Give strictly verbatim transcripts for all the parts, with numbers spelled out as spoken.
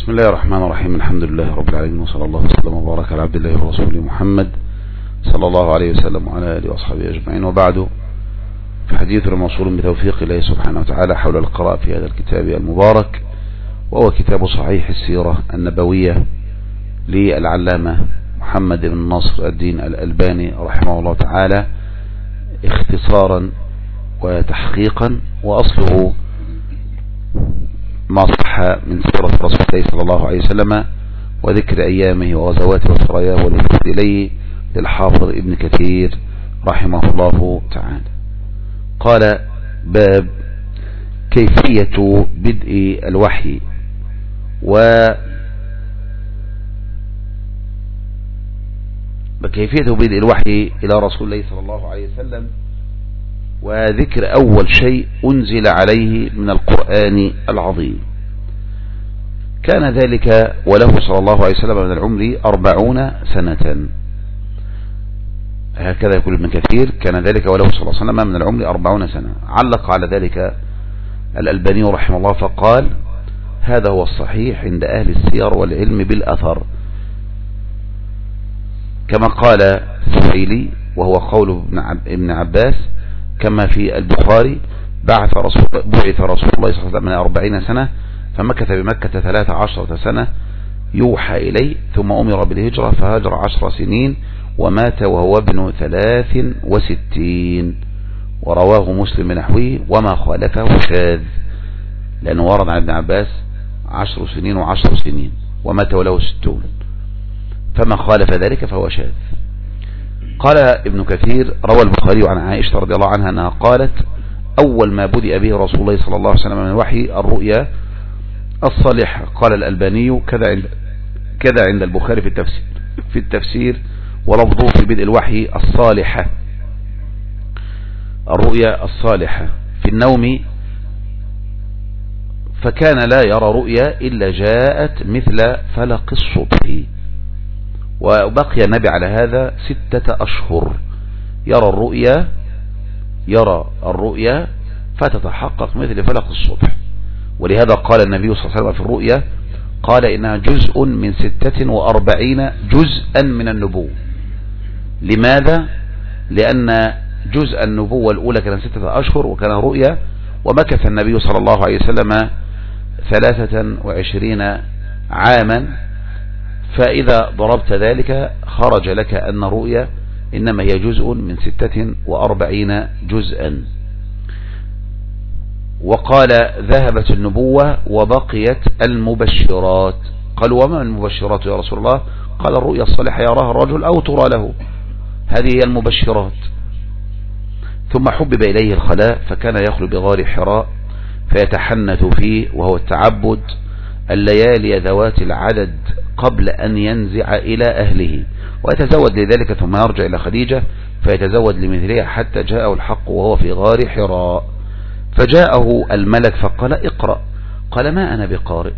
بسم الله الرحمن الرحيم. الحمد لله رب العالمين، وصلى الله وسلم وبارك على عبد الله ورسوله محمد صلى الله عليه وسلم وعلى آله وأصحابه أجمعين، وبعد، فحديثنا موصول بتوفيق الله سبحانه وتعالى حول القراءة في هذا الكتاب المبارك، وهو كتاب صحيح السيرة النبوية للعلامة محمد بن ناصر الدين الألباني رحمه الله تعالى، اختصارا وتحقيقا، وأصله ما صح من سيرة رسول الله صلى الله عليه وسلم وذكر أيامه وغزواته وسراياه والوفود إليه للحافظ ابن كثير رحمه الله تعالى. قال: باب كيفية بدء الوحي و كيفية بدء الوحي إلى رسول الله صلى الله عليه وسلم، وذكر أول شيء أنزل عليه من القرآن العظيم. كان ذلك وله صلى الله عليه وسلم من العمر أربعون سنة، هكذا يقول ابن كثير: كان ذلك وله صلى الله عليه وسلم من العمر أربعون سنة. علق على ذلك الألباني رحمه الله فقال: هذا هو الصحيح عند أهل السير والعلم بالأثر، كما قال السفيلي وهو قول ابن عباس، كما في البخاري: بعث رسول بعث رسول الله صلى الله عليه وسلم من أربعين سنة، فمكث بمكة ثلاث عشرة سنة يوحى إليه، ثم أمر بالهجرة فهاجر عشر سنين، ومات وهو ابن ثلاث وستين. ورواه مسلم نحوه، وما خالفه شاذ، لأنه ورد عن ابن عباس عشر سنين وعشر سنين، ومات وله ستون، فما خالف ذلك فهو شاذ. قال ابن كثير: روى البخاري عن عائشة رضي الله عنها أنها قالت: أول ما بدأ به رسول الله صلى الله عليه وسلم من الوحي الرؤيا الصالحة. قال الألباني: كذا عند كذا عند البخاري في التفسير في التفسير ولفظه في بدء الوحي الصالحة، الرؤيا الصالحة في النوم، فكان لا يرى رؤيا إلا جاءت مثل فلق الصبح. وبقي النبي على هذا ستة أشهر يرى الرؤيا يرى الرؤيا فتتحقق مثل فلق الصبح. ولهذا قال النبي صلى الله عليه وسلم في الرؤيا، قال إنها جزء من ستة وأربعين جزءا من النبوة. لماذا؟ لأن جزء النبوة الأولى كان ستة أشهر وكان رؤيا، ومكث النبي صلى الله عليه وسلم ثلاثة وعشرين عاما، فإذا ضربت ذلك خرج لك أن رؤيا إنما هي جزء من ستة وأربعين جزءا. وقال: ذهبت النبوة وبقيت المبشرات. قالوا: وما المبشرات يا رسول الله؟ قال: الرؤيا الصالحة يراها الرجل أو ترى له، هذه هي المبشرات. ثم حبب إليه الخلاء، فكان يخلو بغار حراء فيتحنث فيه، وهو التعبد، الليالي ذوات العدد قبل أن ينزع إلى أهله، ويتزود لذلك ثم يرجع إلى خديجة فيتزود لمثلها حتى جاءه الحق وهو في غار حراء. فجاءه الملك فقال: اقرأ. قال: ما أنا بقارئ.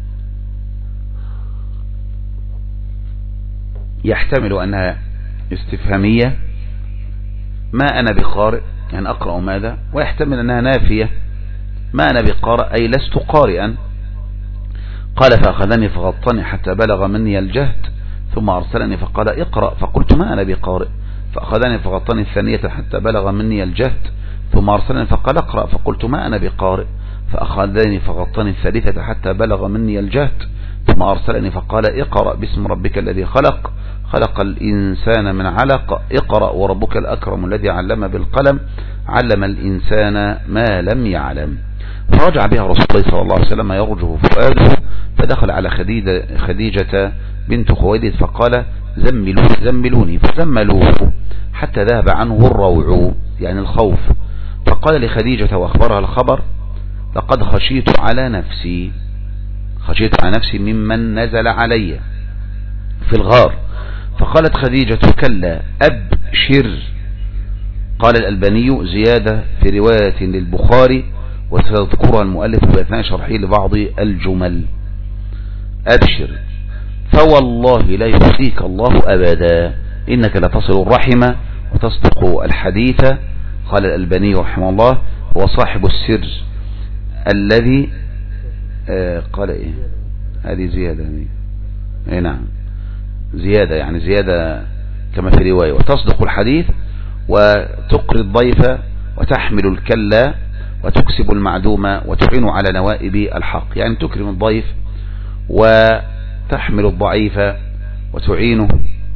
يحتمل أنها استفهامية، ما أنا بقارئ يعني أقرأ ماذا، ويحتمل أنها نافية، ما أنا بقارئ أي لست قارئا. قال: فأخذني فغطني حتى بلغ مني الجهد، ثم أرسلني فقال: اقرأ. فقلت: ما أنا بقارئ. فأخذني فغطني الثانية حتى بلغ مني الجهد، ثم أرسلني فقال: اقرأ. فقلت: ما أنا بقارئ. فأخذني فغطني الثالثة حتى بلغ مني الجهد، ثم أرسلني فقال: اقرأ باسم ربك الذي خلق خلق الإنسان من علق، اقرأ وربك الأكرم الذي علم بالقلم علم الإنسان ما لم يعلم. فرجع بها رسول الله صلى الله عليه وسلم يرجف فؤاده، فدخل على خديجة, خديجة بنت خويلد فقال: زملوني زملوني، فزملوه حتى ذهب عنه الروع يعني الخوف. فقال لخديجة وأخبرها الخبر: لقد خشيت على نفسي خشيت على نفسي ممن نزل علي في الغار. فقالت خديجة: كلا أبشر. قال الألباني: زيادة في رواية للبخاري، وسيذكرها المؤلف بأثناء شرحه لبعض الجمل. أبشر فوالله لا يخزيك الله أبدا، إنك لتصل الرحمة وتصدق الحديث. قال الألباني رحمه الله: هو صاحب السر الذي آه قال إيه هذه زيادة. اي نعم زيادة، يعني زيادة كما في رواية. وتصدق الحديث وتقري الضيف وتحمل الكلا وتكسب المعدوم وتعين على نوائب الحق، يعني تكرم الضيف وتحمل الضعيف وتعينه،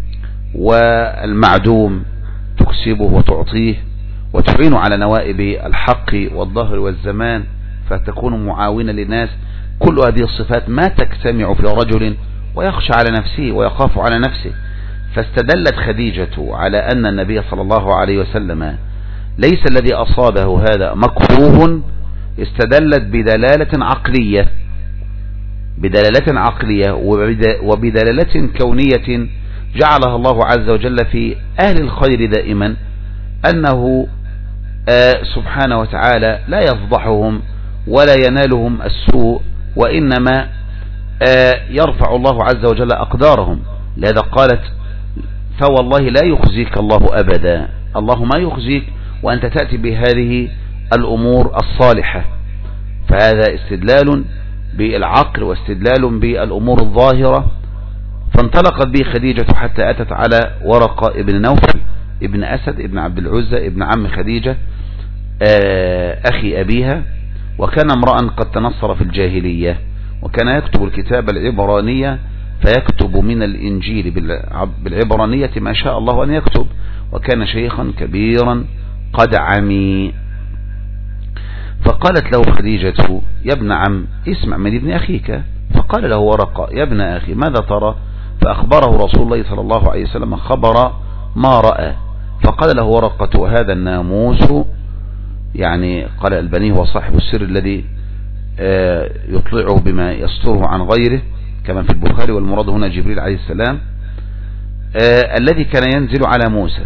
والمعدوم تكسبه وتعطيه، وتعين على نوائب الحق والظهر والزمان فتكون معاونة للناس. كل هذه الصفات ما تجتمع في رجل ويخشى على نفسه ويخاف على نفسه. فاستدلت خديجة على أن النبي صلى الله عليه وسلم ليس الذي أصابه هذا مكروه، استدلت بدلالة عقلية بدلالة عقلية وبدلالة كونية جعلها الله عز وجل في أهل الخير دائما، أنه سبحانه وتعالى لا يفضحهم ولا ينالهم السوء، وإنما يرفع الله عز وجل أقدارهم. لذا قالت فوالله لا يخزيك الله أبدا، الله ما يخزيك وأنت تأتي بهذه الأمور الصالحة. فهذا استدلال بالعقل واستدلال بالأمور الظاهرة. فانطلقت به خديجة حتى أتت على ورقة ابن نوفل ابن أسد ابن عبد العزى ابن عم خديجة أخي أبيها، وكان امرأ قد تنصر في الجاهلية، وكان يكتب الكتاب العبرانية فيكتب من الإنجيل بالعبرانية ما شاء الله أن يكتب، وكان شيخا كبيرا قد عمي. فقالت له خديجة يا ابن عم اسمع من ابن أخيك. فقال له ورقة يا ابن أخي ماذا ترى؟ فأخبره رسول الله صلى الله عليه وسلم خبر ما رأى. فقال له ورقة وهذا الناموس، يعني قال البني هو صاحب السر الذي يطلعه بما يستره عن غيره كما في البخاري، والمراد هنا جبريل عليه السلام الذي كان ينزل على موسى.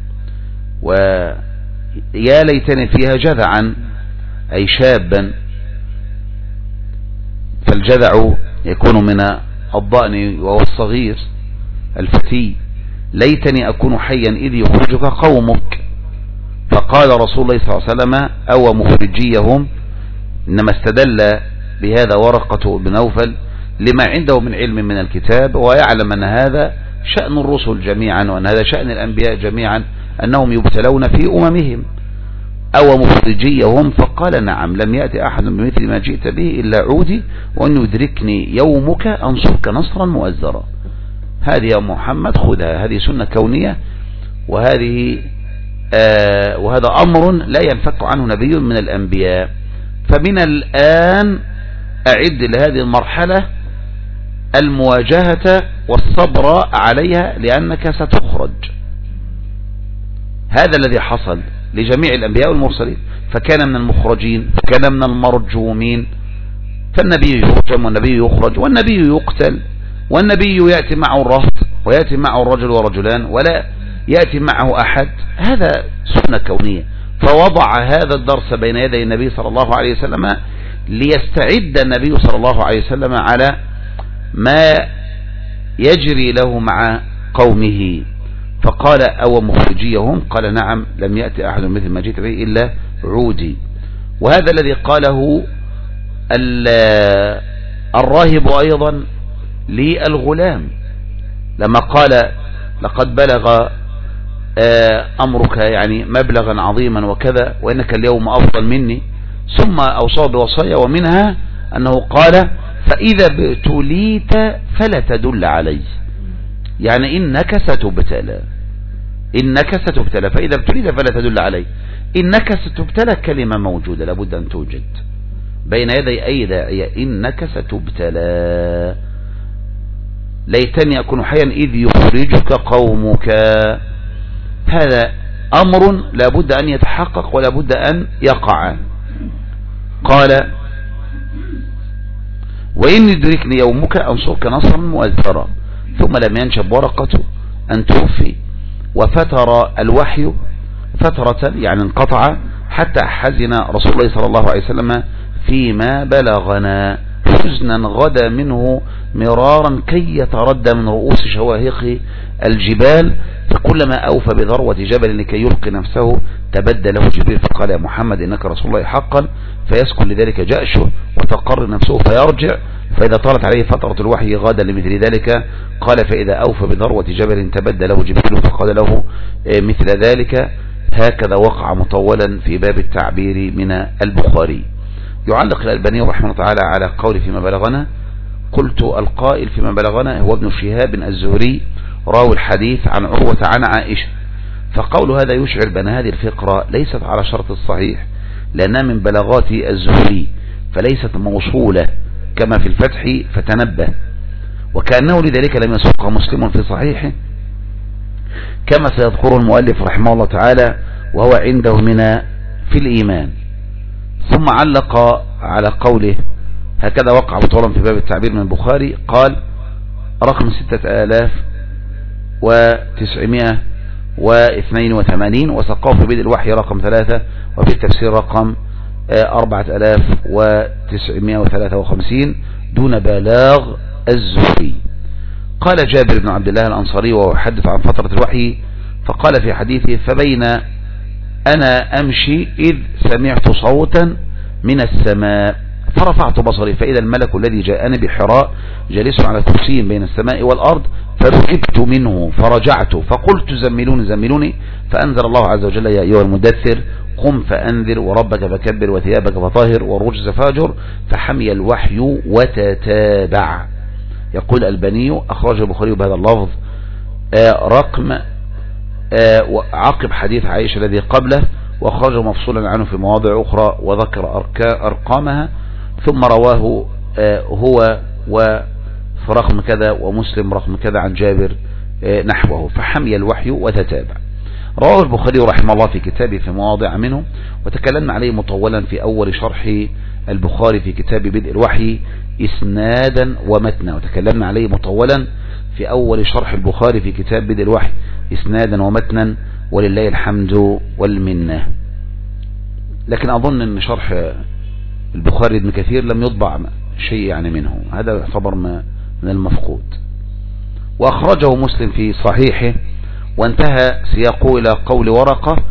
ويا ليتني فيها جذعا أي شابا، فالجذع يكون من الضأن وهو الصغير الفتي. ليتني أكون حيا إذ يخرجك قومك. فقال رسول الله صلى الله عليه وسلم أو مخرجيهم، إنما استدل بهذا ورقة بن نوفل لما عنده من علم من الكتاب، ويعلم أن هذا شأن الرسل جميعا، وأن هذا شأن الأنبياء جميعا، أنهم يبتلون في أممهم. أو مخرجيهم. فقال نعم لم يأتي أحد بمثل ما جئت به إلا عودي، وأن يدركني يومك أنصرك نصرا مؤزرا. هذه يا محمد خذها، هذه سنة كونية، وهذه آه وهذا أمر لا ينفك عنه نبي من الأنبياء. فمن الآن أعد لهذه المرحلة المواجهة والصبر عليها لأنك ستخرج. هذا الذي حصل لجميع الأنبياء والمرسلين، فكان من المخرجين فكان من المرجومين. فالنبي يرجم والنبي يخرج والنبي يقتل، والنبي يأتي معه الرهط ويأتي معه الرجل ورجلان ولا يأتي معه أحد. هذا سنة كونية. فوضع هذا الدرس بين يدي النبي صلى الله عليه وسلم ليستعد النبي صلى الله عليه وسلم على ما يجري له مع قومه. فقال أو مخرجيهم؟ قال نعم لم يأتي أحد مثل ما جئت به إلا عودي. وهذا الذي قاله الراهب أيضا للغلام لما قال لقد بلغ أمرك يعني مبلغا عظيما وكذا، وإنك اليوم أفضل مني. ثم أوصى بوصايا، ومنها أنه قال فإذا ابتليت فلا تدل علي، يعني إنك ستبتلى إنك ستبتلى فإذا ابتليت فلا تدل علي. إنك ستبتلى كلمة موجودة لابد أن توجد بين يدي أي داعية. إنك ستبتلى ليتني أكون حيا إذ يخرجك قومك. هذا أمر لابد أن يتحقق ولابد أن يقع. قال وإن يدركني يومك أنصرك نصرا مؤزرا. ثم لم ينشب ورقة أن توفي، وفتر الوحي فترة يعني انقطع، حتى حزن رسول الله صلى الله عليه وسلم فيما بلغنا. حزنا غدا منه مرارا كي يتردى من رؤوس شواهق الجبال، فكلما أوفى بذروة جبل لكي يلقي نفسه تبدى له جبريل فقال يا محمد إنك رسول الله حقا، فيسكن لذلك جأشه وتقر نفسه فيرجع، فإذا طالت عليه فترة الوحي غدا لمثل ذلك. قال فإذا أوفى بذروة جبل تبدى له جبريل فقال له مثل ذلك. هكذا وقع مطولا في باب التعبير من البخاري. يعلق الألباني رحمه الله تعالى على قول فيما بلغنا: قلت القائل فيما بلغنا هو ابن شهاب الزهري راوي الحديث عن عروة عن عائشة، فقول هذا يشعر بأن هذه الفقرة ليست على شرط الصحيح لأنها من بلاغات الزهري فليست موصولة كما في الفتح فتنبه، وكأنه لذلك لم يسوقها مسلم في صحيحه كما سيذكر المؤلف رحمه الله تعالى وهو عنده من في الإيمان. ثم علق على قوله هكذا وقع مطولا في باب التعبير من البخاري، قال رقم ستة آلاف وتسعمائة واثنين وثمانين، وسقاه في بدء الوحي رقم ثلاثة، وفي التفسير رقم أربعة آلاف وتسعمائة وثلاثة وخمسين دون بلاغ الزهري. قال جابر بن عبد الله الأنصاري وهو يحدث عن فترة الوحي فقال في حديثه: فبين أنا أمشي إذ سمعت صوتا من السماء فرفعت بصري فإذا الملك الذي جاءني بحراء جالس على كرسي بين السماء والأرض، فركبت منه فرجعت فقلت زملوني زملوني، فأنزل الله عز وجل: يا أيها المدثر قم فأنذر وربك فكبر وثيابك فطهر والرجز فاهجر، فحمي الوحي وتتابع. يقول الألباني أخرج البخاري بهذا اللفظ آه رقم آه عقب حديث عائشة الذي قبله، وأخرجه مفصولا عنه في مواضع أخرى وذكر أرقامها، ثم رواه آه هو ورقم كذا ومسلم رقم كذا عن جابر آه نحوه، فحمي الوحي وتتابع. رواه البخاري رحمه الله في كتابه في مواضع منه، وتكلمنا عليه مطولا في أول شرح البخاري في كتاب بدء الوحي إسنادا ومتنا، وتكلمنا عليه مطولا في أول شرح البخاري في كتاب بدء الوحي إسنادا ومتنا، ولله الحمد والمنة. لكن أظن أن شرح البخاري ابن كثير لم يطبع شيء يعني منه، هذا يعتبر من المفقود. وأخرجه مسلم في صحيحه، وانتهى سياقه إلى قول ورقة: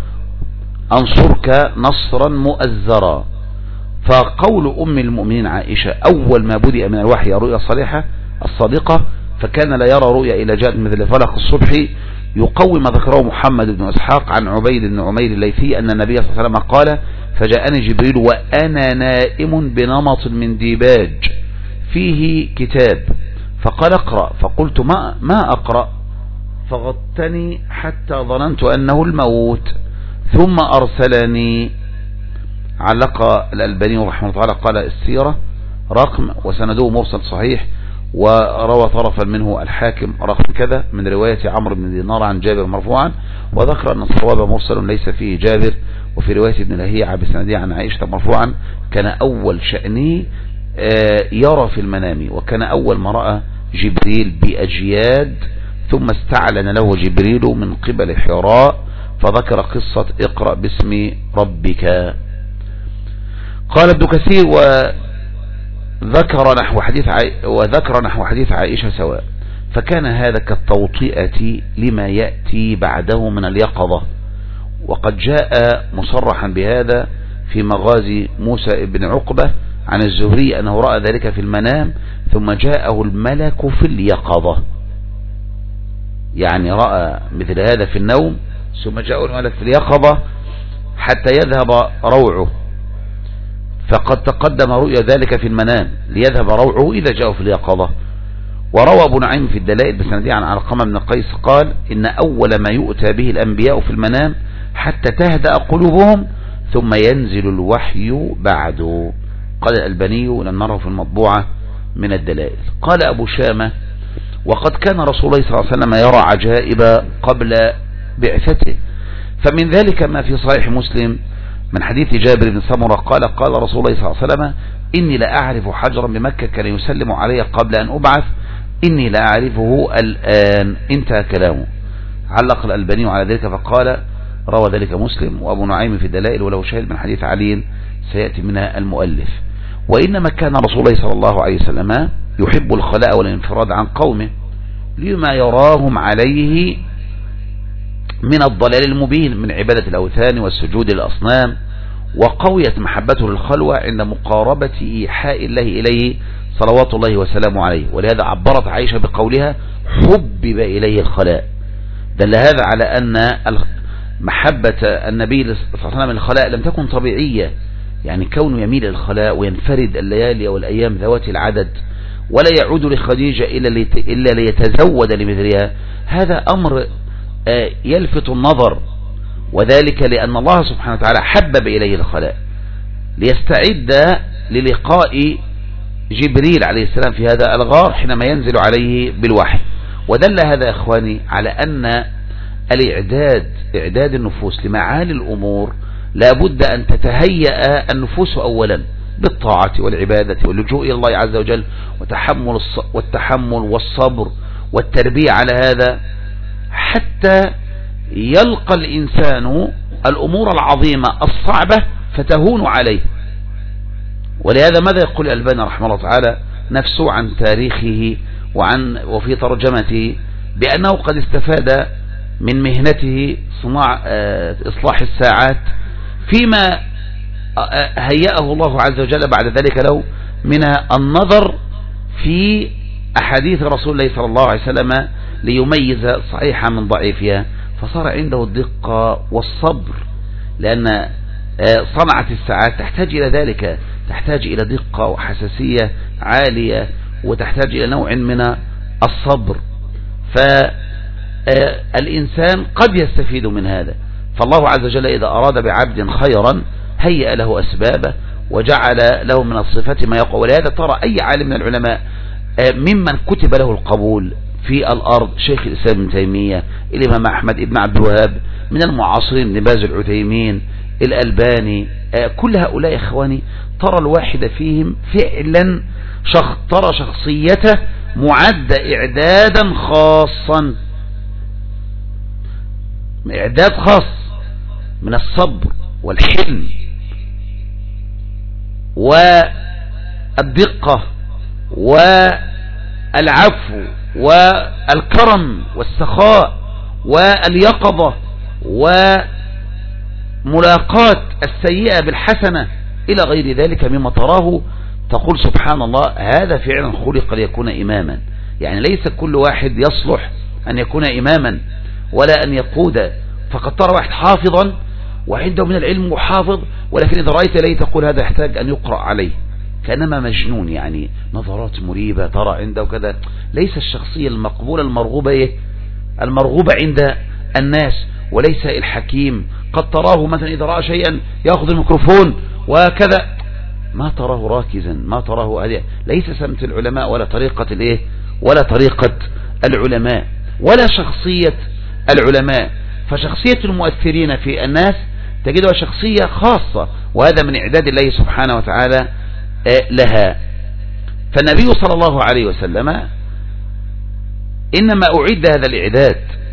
أنصرك نصرا مؤزرا. فقول أم المؤمنين عائشة أول ما بدأ من الوحي الرؤيا الصالحة الصادقة، فكان لا يرى رؤيا إلى جاءت مثل فلق الصبح، يقوي ما ذكره محمد بن إسحاق عن عبيد بن عمير الليثي أن النبي صلى الله عليه وسلم قال: فجاءني جبريل وأنا نائم بنمط من ديباج فيه كتاب، فقال اقرأ، فقلت ما, ما أقرأ، فغطني حتى ظننت أنه الموت، ثم أرسلني. علق الألباني رحمه الله تعالى قال: السيرة رقم وسنده مرسل صحيح، وروى طرفا منه الحاكم رقم كذا من رواية عمرو بن دينار عن جابر مرفوعا، وذكر أن الصواب مرسل ليس فيه جابر، وفي رواية ابن لهيعة بسنده عن عائشة مرفوعا: كان أول شأنه يرى في المنام، وكان أول ما رأى جبريل بأجياد، ثم استعلن له جبريل من قبل حراء، فذكر قصة اقرأ باسم ربك. قال ابن كثير: وذكر نحو حديث وذكر نحو حديث عائشة سواء، فكان هذا كالتوطئة لما يأتي بعده من اليقظة، وقد جاء مصرحا بهذا في مغازي موسى بن عقبة عن الزهري أنه رأى ذلك في المنام ثم جاءه الملك في اليقظة، يعني رأى مثل هذا في النوم ثم جاءه الملك في اليقظة حتى يذهب روعه، فقد تقدم رؤيا ذلك في المنام ليذهب روعه إذا جاءه في اليقظة. وروى ابو نعيم في الدلائل بسنده عن علقمة بن قيس قال: إن أول ما يؤتى به الأنبياء في المنام حتى تهدأ قلوبهم ثم ينزل الوحي بعده. قال الألباني: لم نره في المطبوعة من الدلائل. قال أبو شامة: وقد كان رسول الله صلى الله عليه وسلم يرى عجائب قبل بعثته، فمن ذلك ما في صحيح مسلم من حديث جابر بن سمرة قال: قال رسول الله صلى الله عليه وسلم: إني لا أعرف حجرا بمكة كان يسلم علي قبل أن أبعث، إني لا أعرفه الآن. انتهى كلامه. علق الألباني على ذلك فقال: روى ذلك مسلم وأبو نعيم في الدلائل، وله شاهد من حديث علي سيأتي منها المؤلف. وإنما كان رسول الله صلى الله عليه وسلم يحب الخلاء والانفراد عن قومه لما يراهم عليه من الضلال المبين من عبادة الأوثان والسجود للأصنام، وقويت محبته للخلوة عند مقاربة إيحاء الله إليه صلوات الله وسلامه عليه. ولهذا عبرت عائشة بقولها حبب إليه الخلاء. دل هذا على أن محبة النبي صلى الله عليه وسلم للخلاء لم تكن طبيعية، يعني كونه يميل الخلاء وينفرد الليالي والأيام ذوات العدد ولا يعود لخديجة إلا ليتزود لمثلها، هذا أمر يلفت النظر، وذلك لأن الله سبحانه وتعالى حبب إليه الخلاء ليستعد للقاء جبريل عليه السلام في هذا الغار حينما ينزل عليه بالوحي. ودل هذا يا إخواني على أن الإعداد إعداد النفوس لمعالي الأمور لا بد أن تتهيأ النفوس أولا بالطاعة والعبادة واللجوء إلى الله عز وجل وتحمل والتحمل والصبر والتربية على هذا، حتى يلقى الإنسان الأمور العظيمة الصعبة فتهون عليه. ولهذا ماذا يقول الألباني رحمه الله تعالى نفسه عن تاريخه وعن وفي ترجمته بأنه قد استفاد من مهنته صناع إصلاح الساعات فيما هيأه الله عز وجل بعد ذلك له من النظر في أحاديث رسول الله صلى الله عليه وسلم ليميز صحيحا من ضعيفها، فصار عنده الدقة والصبر، لأن صنعة الساعات تحتاج إلى ذلك، تحتاج إلى دقة وحساسية عالية وتحتاج إلى نوع من الصبر. فالإنسان قد يستفيد من هذا، فالله عز وجل إذا أراد بعبد خيرا هيأ له أسبابه وجعل له من الصفات ما يقوى. ولهذا ترى أي عالم من العلماء ممن كتب له القبول في الأرض، شيخ الإسلام ابن تيمية، الإمام أحمد ابن عبد الوهاب، من المعاصرين ابن باز العثيمين، الألباني، كل هؤلاء إخواني ترى الواحد فيهم فعلا شخص ترى شخصيته معدة إعدادا خاصا، إعداد خاص من الصبر والحلم والدقة والعفو والكرم والسخاء واليقظة وملاقاة السيئة بالحسنة إلى غير ذلك مما تراه تقول سبحان الله هذا فعلا خلق ليكون إماما. يعني ليس كل واحد يصلح أن يكون إماما ولا أن يقود، فقد ترى واحد حافظا وعنده من العلم محافظ، ولكن إذا رأيت إليه تقول هذا يحتاج أن يقرأ عليه كأنما مجنون، يعني نظرات مريبة ترى عنده كذا. ليس الشخصية المقبولة المرغوبة إيه؟ المرغوبة عند الناس، وليس الحكيم قد تراه مثلا إذا رأى شيئا يأخذ الميكروفون وكذا، ما تراه راكزا، ما تراه هذه ليس سمت العلماء ولا طريقة الإيه ولا طريقة العلماء ولا شخصية العلماء. فشخصية المؤثرين في الناس تجدها شخصية خاصة، وهذا من إعداد الله سبحانه وتعالى لها. فالنبي صلى الله عليه وسلم إنما أعد هذا الإعداد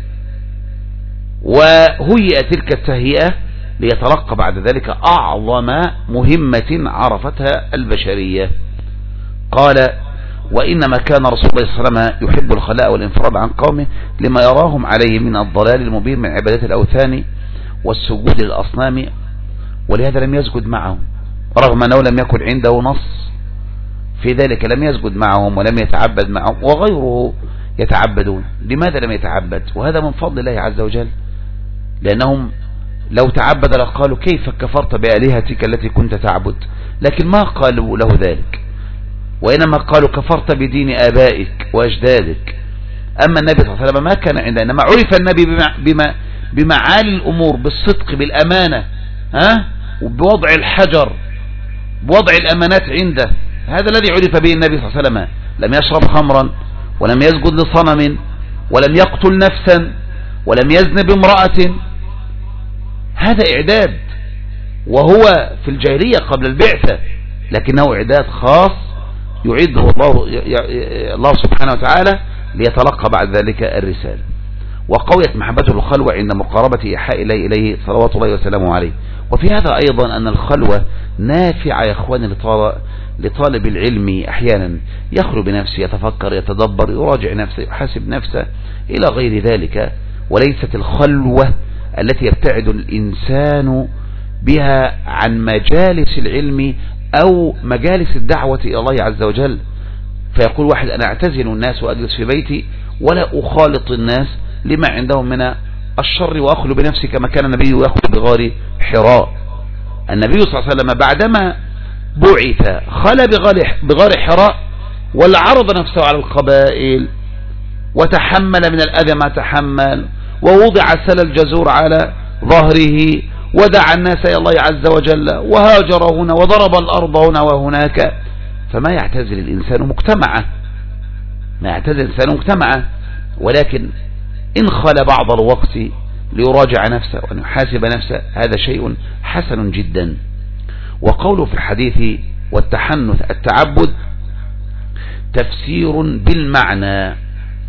وهيئ تلك التهيئة ليتلقى بعد ذلك أعظم مهمة عرفتها البشرية. قال وإنما كان رسول الله صلى الله عليه وسلم يحب الخلاء والانفراد عن قومه لما يراهم عليه من الضلال المبين من عبادة الأوثان والسجود للأصنام، ولهذا لم يسجد معهم رغم أنه لم يكن عنده نص في ذلك، لم يسجد معهم ولم يتعبد معهم وغيره يتعبدون. لماذا لم يتعبد؟ وهذا من فضل الله عز وجل، لأنهم لو تعبد لقالوا كيف كفرت بآلهتك التي كنت تعبد، لكن ما قالوا له ذلك، وإنما قالوا كفرت بدين آبائك وأجدادك. أما النبي صلى الله عليه وسلم ما كان عنده، إنما عرف النبي بما بما بمعالي الأمور، بالصدق، بالأمانة، ها وبوضع الحجر، بوضع الأمانات عنده. هذا الذي عرف به النبي صلى الله عليه وسلم. لم يشرب خمرا ولم يسجد لصنم ولم يقتل نفسا ولم يزن بامرأة. هذا إعداد، وهو في الجاهلية قبل البعثة، لكنه إعداد خاص يعده الله الله سبحانه وتعالى ليتلقى بعد ذلك الرسالة. وقويت محبته الخلوة عند مقاربة إيحاء الله إليه صلوات الله وسلامه عليه. وفي هذا أيضا أن الخلوة نافعة يا إخواني لطالب العلم، أحيانا يخلو بنفسه، يتفكر، يتدبر، يراجع نفسه، يحاسب نفسه إلى غير ذلك، وليست الخلوة التي يبتعد الإنسان بها عن مجالس العلم أو مجالس الدعوة إلى الله عز وجل. فيقول واحد أنا أعتزل الناس وأجلس في بيتي ولا أخالط الناس لما عندهم من الشر وأخلو بنفسي، كما كان النبي يخلو بغار حراء. النبي صلى الله عليه وسلم بعدما بعث خلى بغار حراء والعرض نفسه على القبائل وتحمل من الأذى ما تحمل، ووضع سل الجزور على ظهره، ودعا الناس إلى الله عز وجل، وهاجر هنا وضرب الأرض هنا وهناك. فما يعتزل الإنسان مجتمعه، ما يعتزل الإنسان مجتمعه، ولكن إن خلى بعض الوقت ليراجع نفسه وأن يحاسب نفسه هذا شيء حسن جدا. وقوله في الحديث والتحنث التعبد تفسير بالمعنى،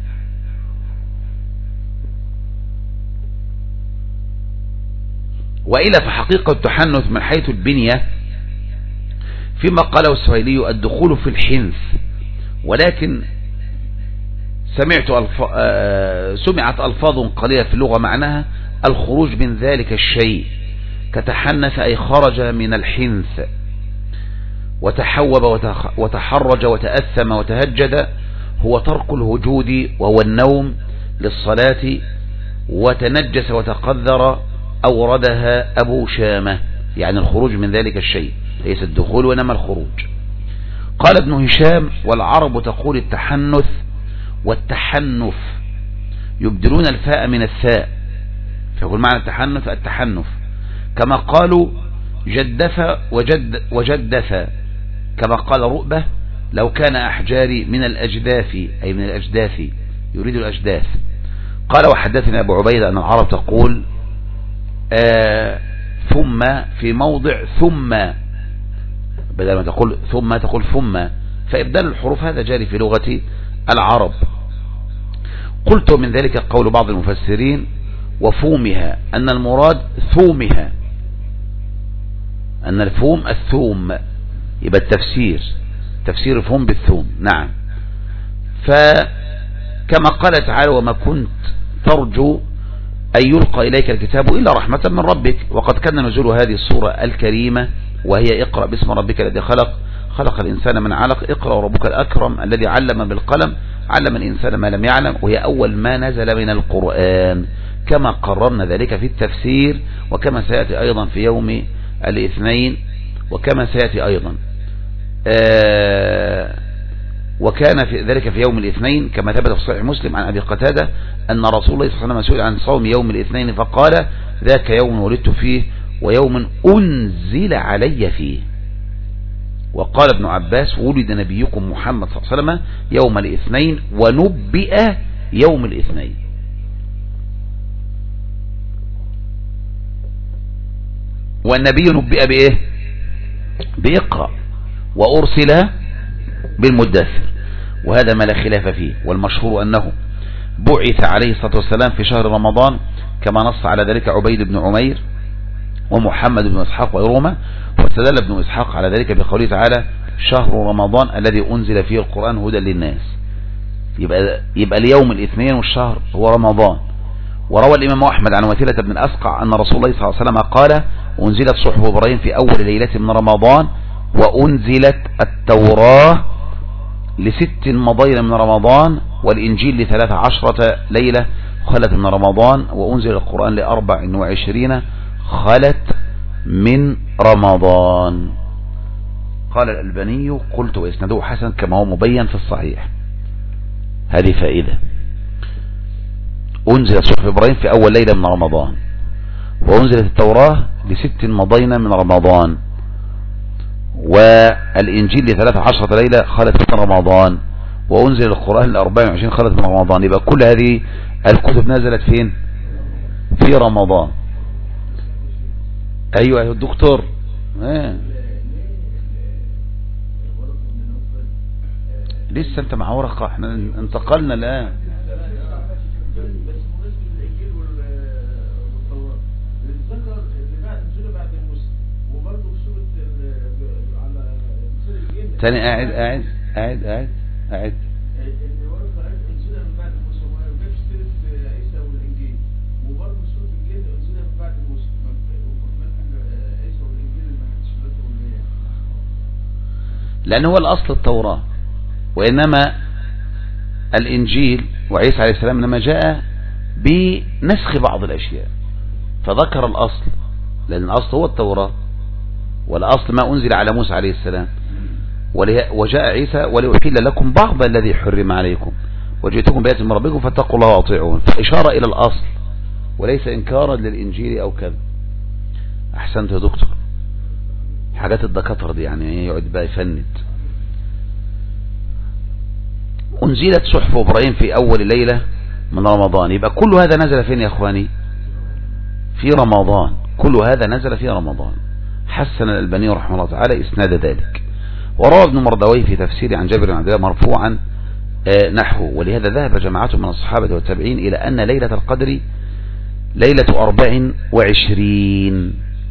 وإلا فحقيقة التحنث من حيث البنية فيما قاله السهيلي الدخول في الحنث، ولكن سمعت ألف... سمعت ألفاظ قليلة في اللغة معناها الخروج من ذلك الشيء، كتحنث أي خرج من الحنث، وتحوب وتخ... وتحرج وتأثم وتهجد هو ترك الهجود وهو النوم للصلاة، وتنجس وتقذر أوردها أبو شامة، يعني الخروج من ذلك الشيء، ليس الدخول وإنما الخروج. قال ابن هشام والعرب تقول التحنث والتحنف، يبدلون الفاء من الثاء فيقول معنى التحنث التحنف، كما قالوا جدف وجد وجدف، كما قال رؤبة لو كان أحجاري من الأجداف أي من الأجداف يريد الأجداث. قال وحدثنا أبو عبيدة أن العرب تقول آه ثم في موضع ثم، بدل ما تقول ثم تقول ثم، فإبدال الحروف هذا جاري في لغة العرب. قلت من ذلك قول بعض المفسرين وفومها أن المراد ثومها، أن الفوم الثوم، يبقى التفسير تفسير الفوم بالثوم. نعم. فكما قال تعالى وما كنت ترجو أن يلقى إليك الكتاب إلا رحمة من ربك، وقد كان نزول هذه السورة الكريمة وهي اقرأ باسم ربك الذي خلق خلق الإنسان من علق، اقرأ وربك الأكرم الذي علم بالقلم علم الإنسان ما لم يعلم، وهي أول ما نزل من القرآن، كما قررنا ذلك في التفسير، وكما سيأتي أيضا في يوم الاثنين، وكما سيأتي أيضا آه وكان في ذلك في يوم الاثنين كما ثبت في صحيح مسلم عن أبي قتادة أن رسول الله صلى الله عليه وسلم سئل عن صوم يوم الاثنين فقال ذاك يوم ولدت فيه ويوم أنزل علي فيه. وقال ابن عباس ولد نبيكم محمد صلى الله عليه وسلم يوم الاثنين ونبئ يوم الاثنين. والنبي نبئ بإيه؟ بإقرأ، وأرسل بالمدثر، وهذا ما لا خلاف فيه. والمشهور أنه بعث عليه الصلاة والسلام في شهر رمضان كما نص على ذلك عبيد بن عمير ومحمد بن إسحاق وغيرهما، واستدل ابن إسحاق على ذلك بقوله تعالى شهر رمضان الذي أنزل فيه القرآن هدى للناس، يبقى, يبقى اليوم الاثنين والشهر هو رمضان. وروى الإمام أحمد عن وثيلة بن الأسقع أن رسول الله صلى الله عليه وسلم قال أنزلت صحف إبراهيم في أول ليلة من رمضان، وأنزلت التوراة لست مضين من رمضان، والإنجيل لثلاث عشرة ليلة خلت من رمضان، وأنزل القرآن لأربع وعشرين خلت من رمضان. قال الألباني قلت وإسناده حسن كما هو مبين في الصحيح. هذه فائدة. أنزلت صحف إبراهيم في أول ليلة من رمضان، وأنزلت التوراة لست مضين من رمضان، والإنجيل لثلاث عشرة ليلة خلت من رمضان، وأنزل القرآن لأربع وعشرين خلت من رمضان. يبقى كل هذه الكتب نزلت فين؟ في رمضان. أيوة يا الدكتور. آه. لسه انت مع ورقة، احنا انتقلنا الآن. تاني قاعد قاعد قاعد قاعد قاعد لأن هو الأصل التوراة، وإنما الإنجيل وعيسى عليه السلام لما جاء بنسخ بعض الأشياء فذكر الأصل، لأن الأصل هو التوراة، والأصل ما أنزل على موسى عليه السلام، وجاء عيسى ولأحل لكم بعض الذي حرم عليكم وجئتكم بآية من ربكم فاتقوا الله واطيعون، فإشارة إلى الأصل وليس إنكارا للإنجيل أو كذا. أحسنت يا دكتور، حاجات الدكاترة دي يعني يقعد بقى يفند. أنزلت صحف إبراهيم في أول ليلة من رمضان، يبقى كل هذا نزل فين يا أخواني؟ في رمضان، كل هذا نزل في رمضان. حسن الألباني رحمه الله تعالى إسناد ذلك. وروى ابن مردويه في تفسيره عن جابر بن عبد الله مرفوعا نحوه، ولهذا ذهب جماعة من الصحابة والتابعين إلى أن ليلة القدر ليلة أربع وعشرين،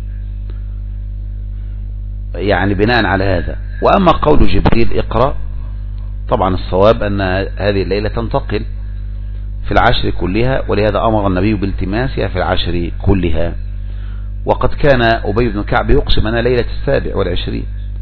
يعني بناء على هذا. وأما قول جبريل اقرأ، طبعا الصواب أن هذه الليلة تنتقل في العشر كلها، ولهذا أمر النبي بالتماسها في العشر كلها. وقد كان أبي بن كعب يقسم أنها ليلة السابع والعشرين،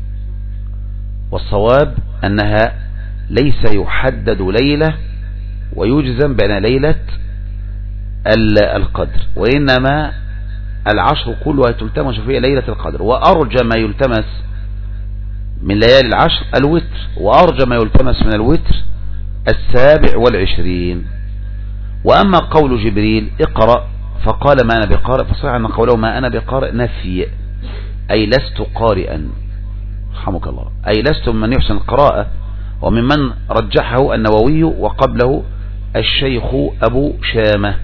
والصواب أنها ليس يحدد ليلة ويجزم بأن ليلة القدر، وإنما العشر كلها تلتمس فيها ليلة القدر. وأرجى ما يلتمس من ليالي العشر الوتر، وأرجى ما يلتمس من الوتر السابع والعشرين. وأما قول جبريل اقرأ فقال ما أنا بقارئ، فصحيح أن قوله ما أنا بقارئ نفي، أي لست قارئا، رحمك الله، أي لست من يحسن القراءة. وممن رجحه النووي وقبله الشيخ أبو شامة،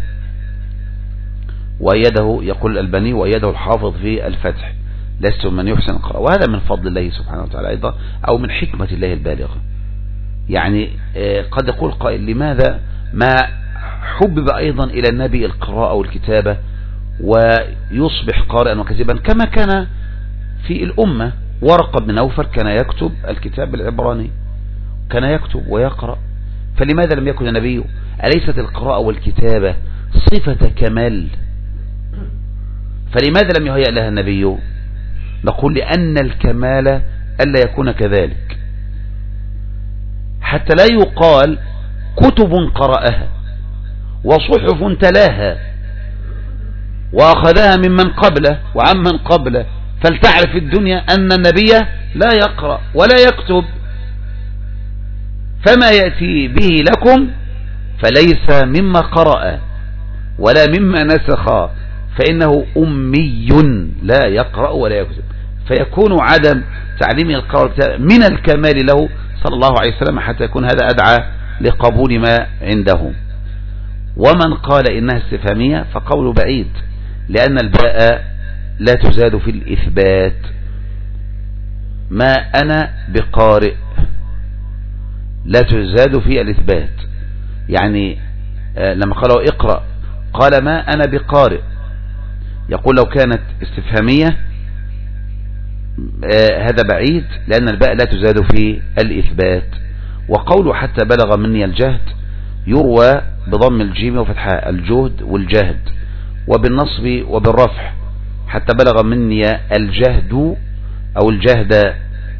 وأيده يقول الألباني وأيده الحافظ في الفتح، لست من يحسن القراءة. وهذا من فضل الله سبحانه وتعالى أيضا، أو من حكمة الله البالغة. يعني قد يقول قائل لماذا ما حبب أيضا إلى النبي القراءة والكتابة ويصبح قارئا وكاتبا كما كان في الأمة؟ ورقة بن نوفل كان يكتب الكتاب بالعبراني، كان يكتب ويقرأ، فلماذا لم يكن النبي؟ أليست القراءة والكتابة صفة كمال؟ فلماذا لم يهيأ لها النبي؟ نقول لأن الكمال ألا يكون كذلك، حتى لا يقال كتب قرأها وصحف تلاها وأخذها ممن قبله وعمن قبله، فلتعرف الدنيا أن النبي لا يقرأ ولا يكتب، فما يأتي به لكم فليس مما قرأ ولا مما نسخ، فإنه أمي لا يقرأ ولا يكتب، فيكون عدم تعليم القراءة والكتابة من الكمال له صلى الله عليه وسلم، حتى يكون هذا أدعى لقبول ما عنده. ومن قال إنها استفهامية فقول بعيد، لأن الباء لا تزاد في الإثبات. ما أنا بقارئ لا تزاد في الإثبات، يعني لما قالوا اقرأ قال ما أنا بقارئ، يقول لو كانت استفهامية هذا بعيد، لأن الباء لا تزاد في الإثبات. وقوله حتى بلغ مني الجهد يروى بضم الجيم وفتحها الجهد والجهد، وبالنصب وبالرفع حتى بلغ مني الجهد أو الجهد،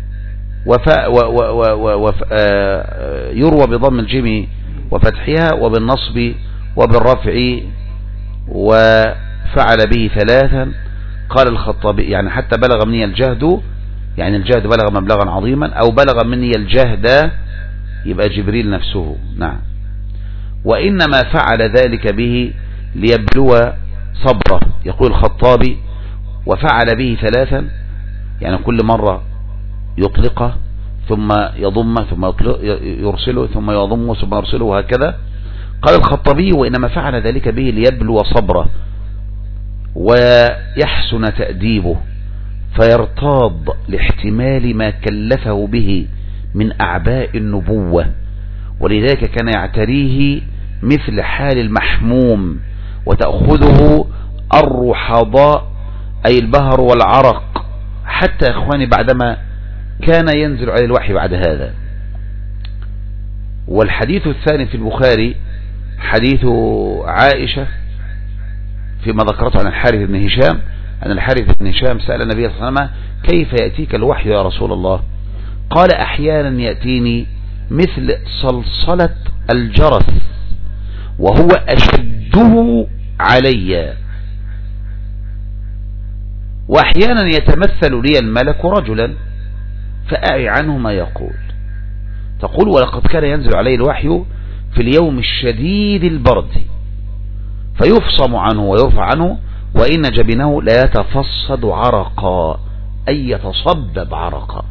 يروى بضم الجيم وفتحها وبالنصب وبالرفع وفعل به ثلاثا. قال الخطابي يعني حتى بلغ مني الجهد، يعني الجهد بلغ مبلغا عظيما، أو بلغ مني الجهد يبقى جبريل نفسه. نعم. وإنما فعل ذلك به ليبلو صبره، يقول الخطابي وفعل به ثلاثا، يعني كل مرة يطلقه ثم يضم ثم يرسله ثم يضم ثم يرسله وهكذا. قال الخطابي وإنما فعل ذلك به ليبلو صبره ويحسن تأديبه، فيرتاض لاحتمال ما كلفه به من أعباء النبوة، ولذلك كان يعتريه مثل حال المحموم، وتأخذه الرحضاء أي البهر والعرق، حتى إخواني بعدما كان ينزل عليه الوحي بعد هذا. والحديث الثاني في البخاري حديث عائشة فيما ذكرته عن الحارث بن هشام أن الحارث بن هشام سأل النبي صلى الله عليه وسلم كيف يأتيك الوحي يا رسول الله؟ قال أحيانا يأتيني مثل صلصلة الجرس وهو أشده علي، وأحيانا يتمثل لي الملك رجلا فأعي عنه ما يقول. تقول ولقد كان ينزل عليه الوحي في اليوم الشديد البرد فيفصم عنه ويرفع عنه وإن جبينه لا يتفصد عرقا أي يتصبب عرقا،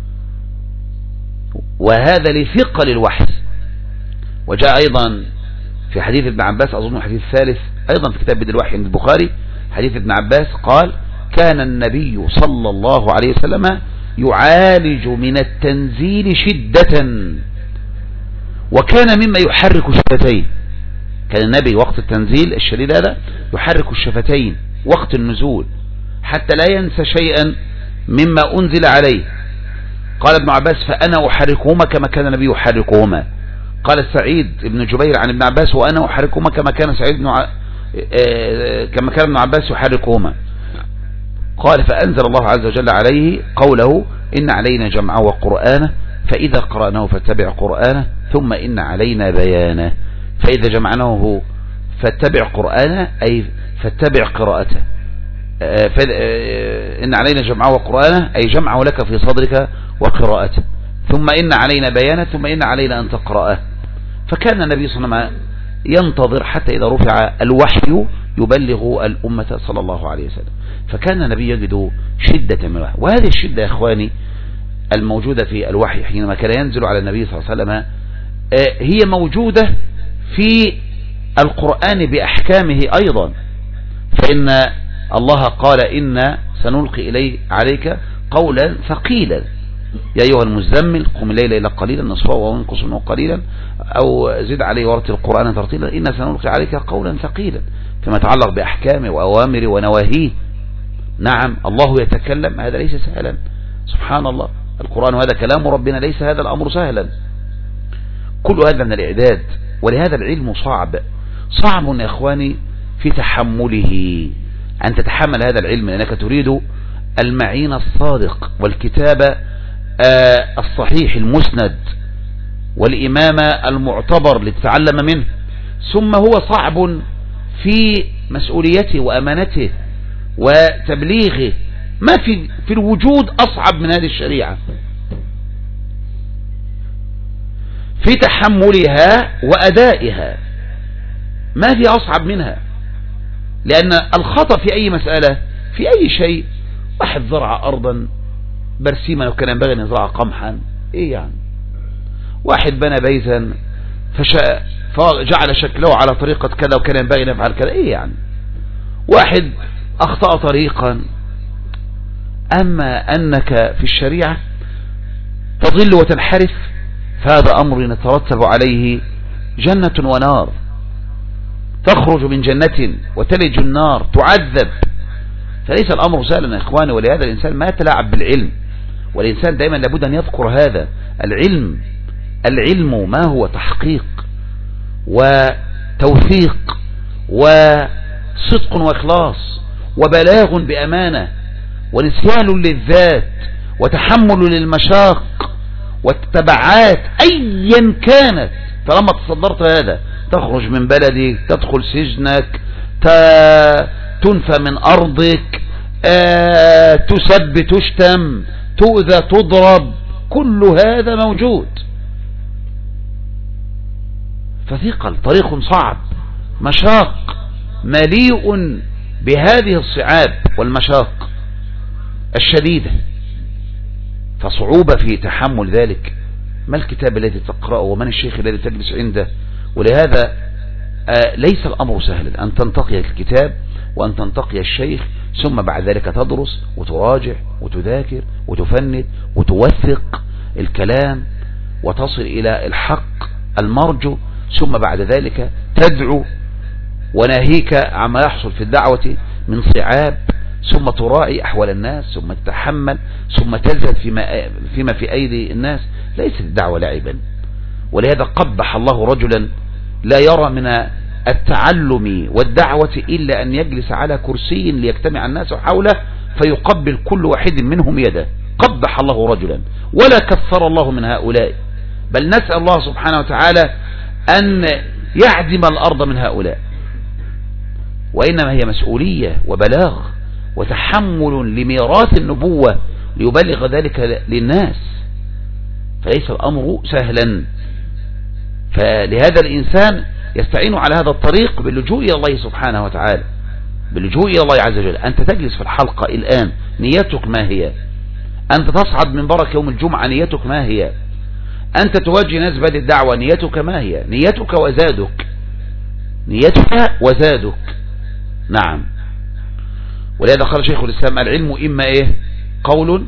وهذا لثقل الوحي. وجاء أيضا في حديث ابن عباس أظن الحديث الثالث أيضا في كتاب بدء الوحي عند البخاري حديث ابن عباس قال كان النبي صلى الله عليه وسلم يعالج من التنزيل شدة وكان مما يحرك الشفتين. كان النبي وقت التنزيل الشديد هذا يحرك الشفتين وقت النزول حتى لا ينسى شيئا مما أنزل عليه. قال ابن عباس فأنا أحركهما كما كان النبي يحركهما. قال سعيد بن جبير عن ابن عباس وأنا أحركهما كما كان سعيد بن ع... كما كان ابن عباس يحركهما. قال فأنزل الله عز وجل عليه قوله إن علينا جمعه وقرآنه فإذا قرأناه فاتبع قرآنه ثم إن علينا بيانه. فإذا جمعناه فاتبع قرآنه أي فاتبع قراءته. إن علينا جمعه وقرآنه أي جمعه لك في صدرك وقراءته ثم إن علينا بيانه ثم إن علينا أن تقرأه. فكان النبي صلى الله عليه وسلم ينتظر حتى إذا رفع الوحي يبلغ الأمة صلى الله عليه وسلم. فكان النبي يجد شدة من الوحي، وهذه الشدة يا إخواني الموجودة في الوحي حينما كان ينزل على النبي صلى الله عليه وسلم هي موجودة في القرآن بأحكامه أيضا. فإن الله قال إن سنلقي إليه عليك قولا ثقيلا يا أيها المزمل قم الليل إلا قليلا نصفه أو انقص منه قليلا أو زد عليه ورتل القرآن ترتيلا إن سنلقي عليك قولا ثقيلا فيما يتعلق بأحكامه وأوامره ونواهيه. نعم الله يتكلم، هذا ليس سهلا، سبحان الله، القرآن هذا كلام ربنا، ليس هذا الأمر سهلا. كل هذا من الإعداد، ولهذا العلم صعب صعب يا إخواني في تحمله، أن تتحمل هذا العلم لأنك تريد المعين الصادق والكتاب الصحيح المسند والإمام المعتبر لتتعلم منه. ثم هو صعب في مسؤوليته وأمانته وتبليغه، ما في في الوجود أصعب من هذه الشريعة في تحملها وأدائها، ما في أصعب منها. لأن الخطأ في أي مسألة في أي شيء، واحد زرع أرضا برسيما لو كان ينبغي أن يزرع قمحا، إيه يعني؟ واحد بنى بيتا فشاء فجعل شكله على طريقة كذا وكان ينبغي أن يفعل كذا، إيه يعني؟ واحد أخطأ طريقا. أما أنك في الشريعة تضل وتنحرف فهذا أمر يترتب عليه جنة ونار، تخرج من جنة وتلج النار تعذب. فليس الأمر سهلا يا إخواني، ولهذا الإنسان ما يتلاعب بالعلم، والإنسان دائما لابد أن يذكر هذا العلم. العلم ما هو تحقيق وتوثيق وصدق وإخلاص وبلاغ بأمانة ونسيان للذات وتحمل للمشاق والتبعات أيا كانت. طالما تصدرت هذا تخرج من بلدك، تدخل سجنك، تنفى من أرضك، تسب تشتم تؤذى تضرب، كل هذا موجود. فثقل، طريق صعب مشاق مليء بهذه الصعاب والمشاق الشديدة، فصعوبة في تحمل ذلك. ما الكتاب الذي تقرأه ومن الشيخ الذي تجلس عنده؟ ولهذا ليس الأمر سهلا أن تنتقي الكتاب وأن تنتقي الشيخ ثم بعد ذلك تدرس وتراجع وتذاكر وتفند وتوثق الكلام وتصل إلى الحق المرجو، ثم بعد ذلك تدعو. وناهيك عما يحصل في الدعوة من صعاب ثم تراعي أحوال الناس، ثم تتحمل، ثم تزهد فيما, فيما في أيدي الناس. ليست الدعوة لعبا. ولهذا قبح الله رجلا لا يرى من التعلم والدعوة إلا أن يجلس على كرسي ليجتمع الناس حوله فيقبل كل واحد منهم يده. قبح الله رجلا، ولا كثر الله من هؤلاء، بل نسأل الله سبحانه وتعالى أن يعدم الأرض من هؤلاء. وإنما هي مسؤولية وبلاغ وتحمل لميراث النبوة ليبلغ ذلك للناس، فليس الأمر سهلا. فلهذا الإنسان يستعين على هذا الطريق باللجوء إلى الله سبحانه وتعالى، باللجوء إلى الله عز وجل. أنت تجلس في الحلقة الآن نيتك ما هي؟ أنت تصعد من برك يوم الجمعة نيتك ما هي؟ أنت تواجه ناس بعد الدعوة نيتك ما هي؟ نيتك وزادك، نيتك وزادك. نعم. ولهذا قال شيخ الإسلام: العلم إما إيه؟ قول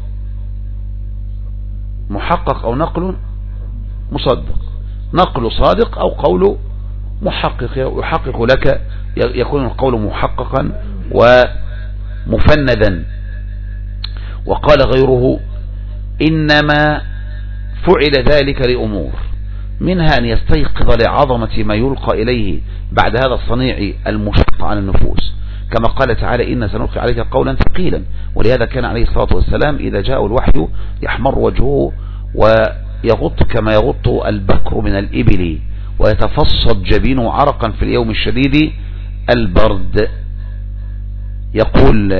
محقق أو نقل مصدق. نقل صادق أو قول محقق يحقق لك، يكون القول محققا ومفندا. وقال غيره: إنما فعل ذلك لأمور، منها أن يستيقظ لعظمة ما يلقى إليه بعد هذا الصنيع المشق على النفوس، كما قال تعالى: إن سنلقي عليك قولا ثقيلا. ولهذا كان عليه الصلاة والسلام إذا جاء الوحي يحمر وجهه ويغط كما يغط البكر من الإبل، ويتفصد جبينه عرقا في اليوم الشديد البرد. يقول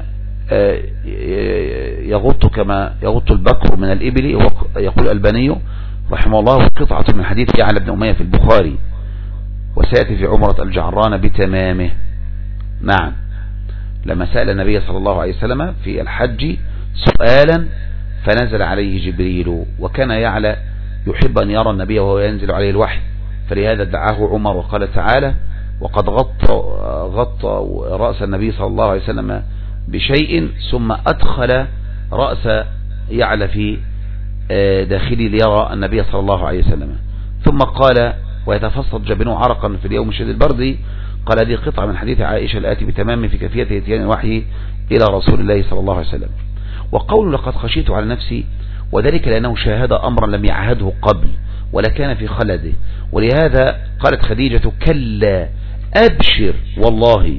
يغط كما يغط البكر من الإبل. يقول الباني رحمه الله: قطعة من حديث يعلى بن أمية في البخاري، وسيأتي في عمرة الجعران بتمامه. نعم. لما سأل النبي صلى الله عليه وسلم في الحج سؤالا فنزل عليه جبريل، وكان يعلى يحب أن يرى النبي وهو ينزل عليه الوحي، فلهذا دعاه عمر وقال تعالى: وقد غطى, غطى رأس النبي صلى الله عليه وسلم بشيء ثم أدخل رأس يعلى في داخلي ليرى النبي صلى الله عليه وسلم. ثم قال: ويتفصد جبينه عرقا في اليوم الشديد البرد. قال: هذه قطعة من حديث عائشة الآتي بتمام في كيفية اتيان الوحي إلى رسول الله صلى الله عليه وسلم. وقول: لقد خشيت على نفسي، وذلك لأنه شاهد أمرا لم يعهده قبل ولا كان في خلده. ولهذا قالت خديجة: كلا أبشر والله.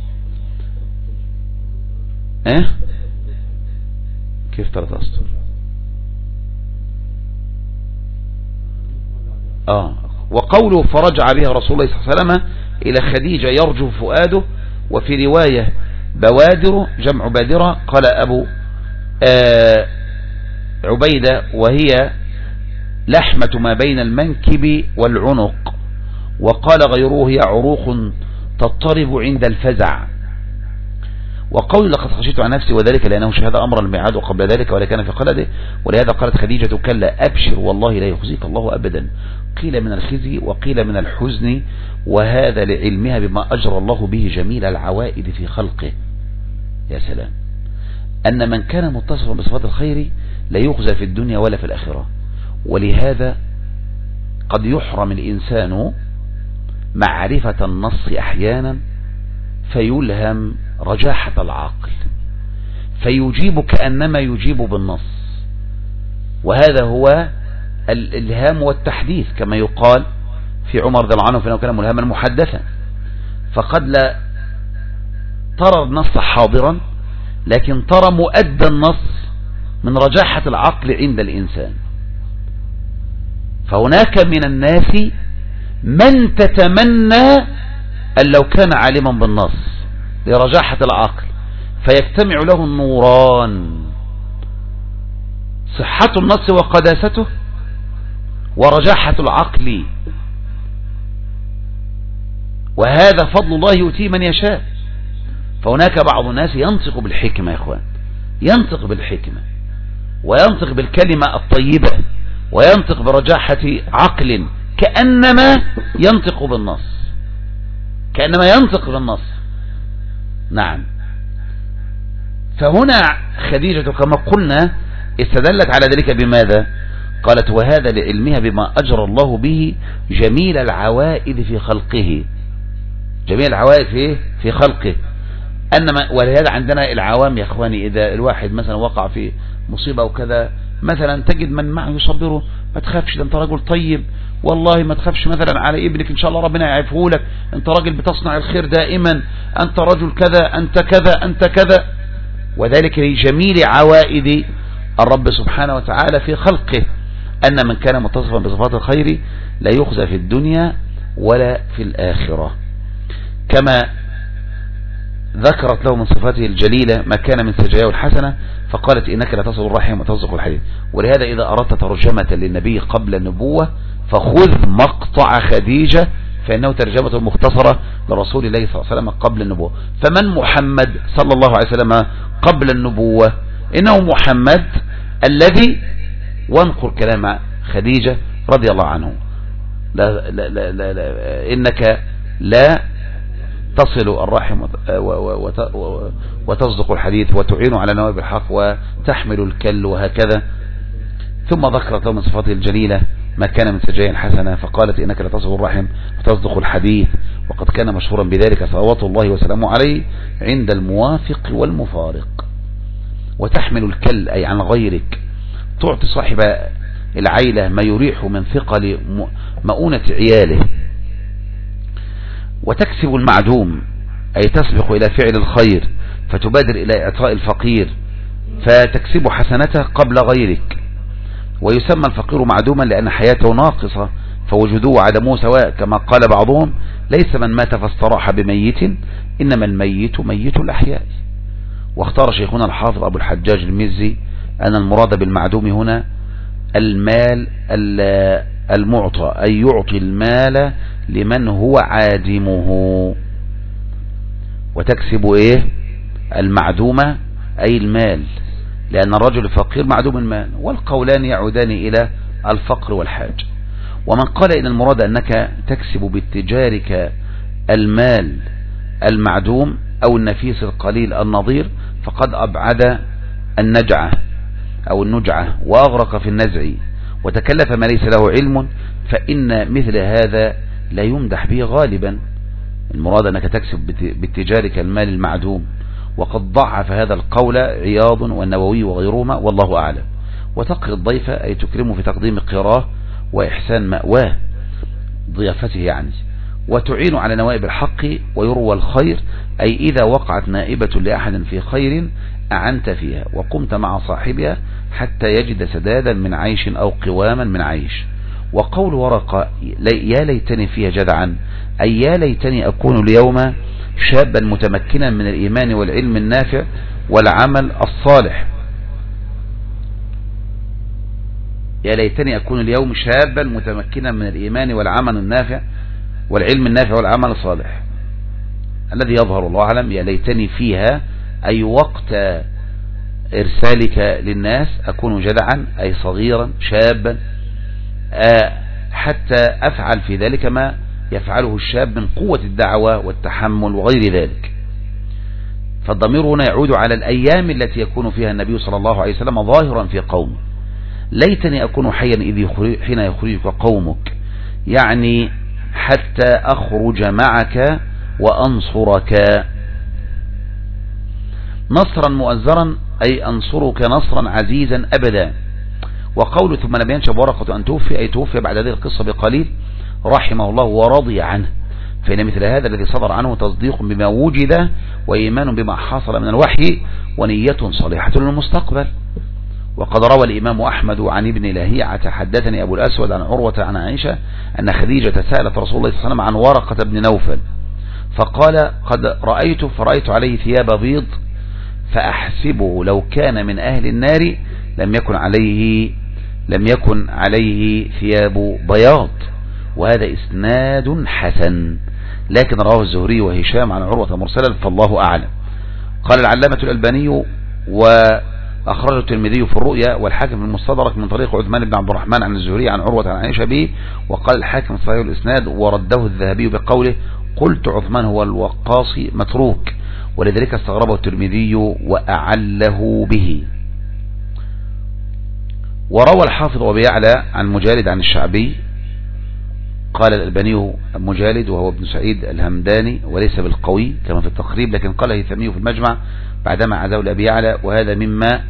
أه؟ كيف ثلاث أسطر؟ آه. وقوله: فرجع بها رسول الله صلى الله عليه وسلم إلى خديجة يرجو فؤاده. وفي رواية: بوادر جمع بادرة. قال أبو آه عبيدة: وهي لحمة ما بين المنكب والعنق. وقال غيره: هي عروق تضطرب عند الفزع. وقول: لقد خشيت عن نفسي، وذلك لأنه شهد أمرا لم يعهده قبل ذلك ولا كان في خلده. ولهذا قالت خديجة: كلا أبشر والله لا يخزيك الله أبدا. قيل من الخزي وقيل من الحزن، وهذا لعلمها بما أجرى الله به جميل العوائد في خلقه. يا سلام، أن من كان متصفا بصفات الخير لا يخزى في الدنيا ولا في الآخرة. ولهذا قد يحرم الإنسان معرفة النص أحيانا فيلهم رجاحة العقل، فيجيب كأنما يجيب بالنص. وهذا هو الإلهام والتحديث، كما يقال في عمر رضي الله عنه فإنه كان ملهما محدثا. فقد لا ترى النص حاضرا، لكن ترى مؤدى النص من رجاحة العقل عند الإنسان. فهناك من الناس من تتمنى أن لو كان عالما بالنص لرجاحة العقل، فيجتمع له النوران: صحة النص وقداسته، ورجاحة العقل. وهذا فضل الله يؤتيه من يشاء. فهناك بعض الناس ينطق بالحكمة يا اخوان، ينطق بالحكمة وينطق بالكلمة الطيبة وينطق برجاحة عقل، كأنما ينطق بالنص، كأنما ينطق بالنص. نعم. فهنا خديجة كما قلنا استدلت على ذلك بماذا؟ قالت: وهذا لعلمها بما أجرى الله به جميل العوائد في خلقه. جميل العوائد في في خلقه. أنما ولهذا عندنا العوام يا أخواني، إذا الواحد مثلا وقع في مصيبة أو كذا مثلا تجد من معه يصبره، ما تخافش، ده أنت رجل طيب، والله ما تخافش مثلا على ابنك إن شاء الله ربنا يعفه لك، أنت راجل بتصنع الخير دائما، أنت رجل كذا، أنت كذا، أنت كذا. وذلك لجميل عوائد الرب سبحانه وتعالى في خلقه، أن من كان متصفا بصفات الخير لا يخزى في الدنيا ولا في الآخرة. كما ذكرت له من صفاته الجليلة ما كان من سجاياه الحسنة، فقالت إنك لا تصل الرحم وتصدق الحديث. ولهذا إذا أردت ترجمة للنبي قبل النبوة فخذ مقطع خديجة، فإنه ترجمة مختصرة لرسول الله صلى الله عليه وسلم قبل النبوة. فمن محمد صلى الله عليه وسلم قبل النبوة؟ إنه محمد الذي، وانقل كلام خديجة رضي الله عنه، لا لا لا لا لا إنك لا تصل الرحم وتصدق الحديث وتعين على نوائب الحق وتحمل الكل وهكذا. ثم ذكرت له من صفاته الجليلة ما كان من سجايا حسنة، فقالت إنك لتصل الرحم وتصدق الحديث، وقد كان مشهورا بذلك صلوات الله وسلامه عليه عند الموافق والمفارق. وتحمل الكل أي عن غيرك، تعطي صاحب العيلة ما يريح من ثقل مؤونة عياله. وتكسب المعدوم أي تسبق إلى فعل الخير فتبادر إلى إعطاء الفقير فتكسب حسنته قبل غيرك. ويسمى الفقير معدوما لأن حياته ناقصة فوجوده وعدمه سواء، كما قال بعضهم ليس من مات فاستراح بميت، إنما الميت ميت الأحياء. واختار شيخنا الحافظ أبو الحجاج المزي أن المراد بالمعدوم هنا المال المعطى، أي يعطي المال لمن هو عادمه. وتكسب إيه المعدومة أي المال، لأن الرجل الفقير معدوم المال، والقولان يعودان إلى الفقر والحاج. ومن قال إن المراد أنك تكسب باتجارك المال المعدوم أو النفيس القليل النظير فقد أبعد النجعة أو النجعة وأغرق في النزع وتكلف ما ليس له علم، فإن مثل هذا لا يمدح به غالبا. المراد أنك تكسب باتجارك المال المعدوم، وقد ضعف هذا القول عياض والنووي وغيرهما والله أعلم. وتقري الضيف أي تكرمه في تقديم قراه وإحسان مأواه ضيافته يعني. وتعين على نوائب الحق ويروى الخير أي إذا وقعت نائبة لأحد في خير أعنت فيها وقمت مع صاحبها حتى يجد سدادا من عيش أو قواما من عيش. وقول ورقة يا ليتني فيها جدعا أي يا ليتني أكون اليوم شابا متمكنا من الإيمان والعلم النافع والعمل الصالح. يا ليتني أكون اليوم شابا متمكنا من الإيمان والعمل النافع والعلم النافع والعمل الصالح. الذي يظهر الله أعلم يا ليتني فيها أي وقت إرسالك للناس أكون جدعا أي صغيرا شابا حتى أفعل في ذلك ما يفعله الشاب من قوة الدعوة والتحمل وغير ذلك. فالضمير هنا يعود على الأيام التي يكون فيها النبي صلى الله عليه وسلم ظاهرا في قومه. ليتني أكون حيا إذ حين يخرجك قومك، يعني حتى أخرج معك وأنصرك. نصرا مؤزرا أي أنصرك نصرا عزيزا أبدا. وقوله ثم لم ينشب ورقة أن توفي أي توفي بعد هذه القصة بقليل رحمه الله ورضي عنه، فإن مثل هذا الذي صدر عنه تصديق بما وجد وإيمان بما حصل من الوحي ونية صالحة للمستقبل. وقد روى الإمام أحمد عن ابن لهيعة حدثني أبو الأسود عن عروة عن عائشة أن خديجة سألت رسول الله صلى الله عليه وسلم عن ورقة بن نوفل فقال قد رأيت فرأيت عليه ثياب بيض فأحسبه لو كان من أهل النار لم يكن عليه لم يكن عليه ثياب بياض. وهذا إسناد حسن، لكن رواه الزهري وهشام عن عروة مرسلا فالله أعلم. قال العلامة الألباني وأخرجه الترمذي في الرؤيا والحاكم في المستدرك من طريق عثمان بن عبد الرحمن عن الزهري عن عروة عن عائشة به. وقال الحاكم صحيح الإسناد ورده الذهبي بقوله قلت عثمان هو الوقاصي متروك، ولذلك استغربه الترمذي وأعله به. وروى الحافظ أبي يعلى عن مجالد عن الشعبي قال الألباني مجالد وهو ابن سعيد الهمداني وليس بالقوي كما في التقريب، لكن قال الهيثمي في المجمع بعدما عزاه لأبي يعلى، وهذا مما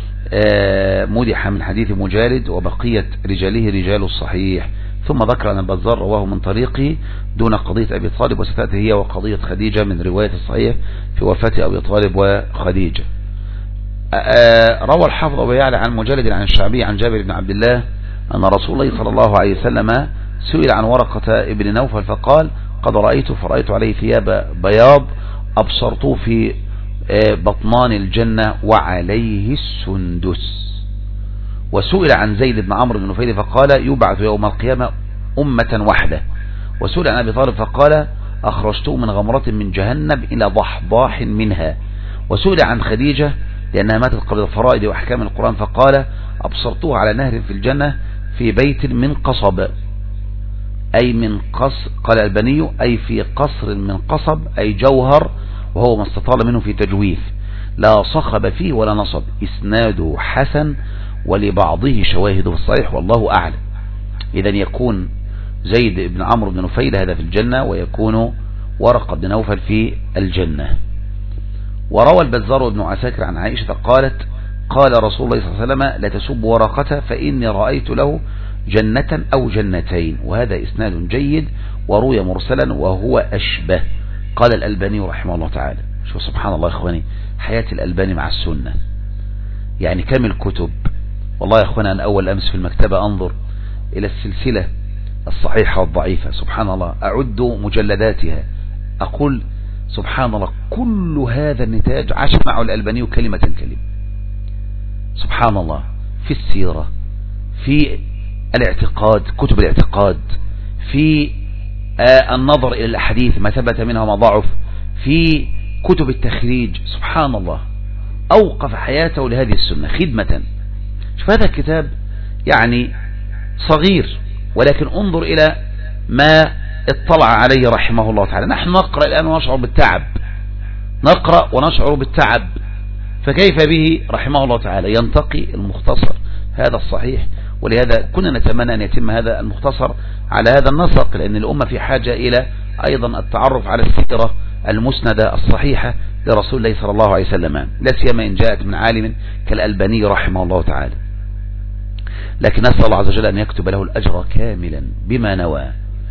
مدح من حديث مجالد وبقية رجاله رجال الصحيح. ثم ذكر أن البزار رواه من طريقه دون قضية أبي طالب، وستأتي هي وقضية خديجة من رواية الصحيح في وفاة أبي طالب وخديجة. روى الحافظ أبو يعلى عن مجالد عن الشعبي عن جابر بن عبد الله أن رسول الله صلى الله عليه وسلم سئل عن ورقة ابن نوفل فقال قد رأيت فرأيت عليه ثياب بياض أبصرت في بطنان الجنة وعليه السندس. وسئل عن زيد بن عمرو بن نفيل فقال يبعث يوم القيامة أمة واحدة. وسئل عن أبي طالب فقال أخرجته من غمرة من جهنم إلى ضحضاح منها. وسئل عن خديجة لأنها ماتت قبل الفرائض وأحكام القرآن فقال أبصرته على نهر في الجنة في بيت من قصب، أي من قص قال البني أي في قصر من قصب أي جوهر، وهو ما استطال منه في تجويف، لا صخب فيه ولا نصب. إسناده حسن ولبعضه شواهد في الصحيح والله أعلم. إذا يكون زيد بن عمرو بن نفيل هذا في الجنة، ويكون ورقة بن نوفل في الجنة. وروى البزار بن عساكر عن عائشة قالت قال رسول الله صلى الله عليه وسلم لا تسب ورقة فإني رأيت له جنة أو جنتين. وهذا إسناد جيد وروي مرسلا وهو أشبه. قال الألباني رحمه الله تعالى. شو سبحان الله يا إخواني، حياة الألباني مع السنة، يعني كم الكتب. والله يا إخواني أنا أول أمس في المكتبة أنظر إلى السلسلة الصحيحة والضعيفة، سبحان الله أعد مجلداتها أقول سبحان الله كل هذا النتاج عاش معه الألباني كلمة كلمة. سبحان الله، في السيرة، في الاعتقاد، كتب الاعتقاد، في آه النظر إلى الأحاديث ما ثبت منها وما ضعف، في كتب التخريج. سبحان الله أوقف حياته لهذه السنة خدمة. شوف هذا الكتاب يعني صغير، ولكن انظر إلى ما اطلع عليه رحمه الله تعالى. نحن نقرأ الآن ونشعر بالتعب، نقرأ ونشعر بالتعب، فكيف به رحمه الله تعالى ينتقي المختصر هذا الصحيح. ولهذا كنا نتمنى أن يتم هذا المختصر على هذا النسق، لأن الأمة في حاجة إلى أيضا التعرف على السيرة المسندة الصحيحة لرسول الله صلى الله عليه وسلم، لا سيما إن جاءت من عالم كالألباني رحمه الله تعالى. لكن نسأل الله عز وجل أن يكتب له الأجر كاملا بما نوى.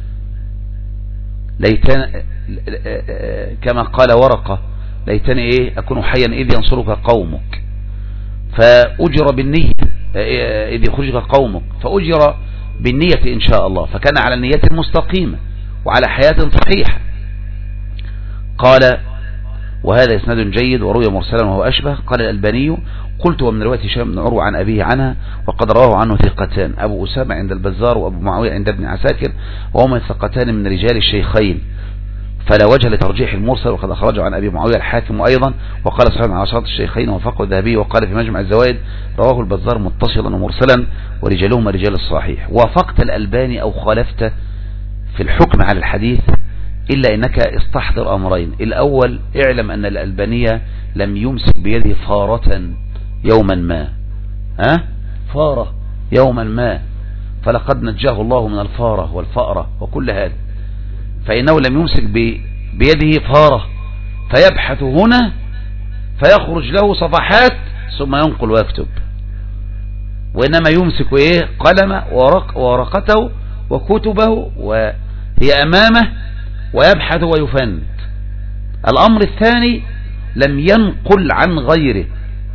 ليتن كما قال ورقة ليتني إيه أكون حيا إذ ينصرك قومك فأجر بالنية، إذ يخرجك قومك فأجر بالنية إن شاء الله، فكان على النية المستقيمة وعلى حياة صحيحة. قال وهذا إسناد جيد وروي مرسلا وهو أشبه. قال الألباني قلت ومن رواية هشام بن عروة عن أبيه عنها وقد رواه عنه ثقتان، أبو أسامة عند البزار وأبو معاوية عند ابن عساكر، وهما ثقتان من رجال الشيخين، فلا وجه لترجيح المرسل، وقد أخرجه عن أبي معاوية الحاكم أيضا وقال صحيح على شرط الشيخين ووافقه الذهبي، وقال في مجمع الزوائد رواه البزار متصلا ومرسلا ورجالهما رجال الصحيح. وافقت الألباني أو خالفت في الحكم على الحديث، إلا إنك استحضر أمرين. الأول اعلم أن الألبانية لم يمسك بيده فارة يوما ما، ها فارة يوما ما، فلقد نجاه الله من الفارة والفأرة وكل هذا، فإنه لم يمسك بيده فارة فيبحث هنا فيخرج له صفحات ثم ينقل ويكتب، وإنما يمسك إيه قلم ورق ورقته وكتبه وهي أمامه ويبحث ويفند. الأمر الثاني لم ينقل عن غيره،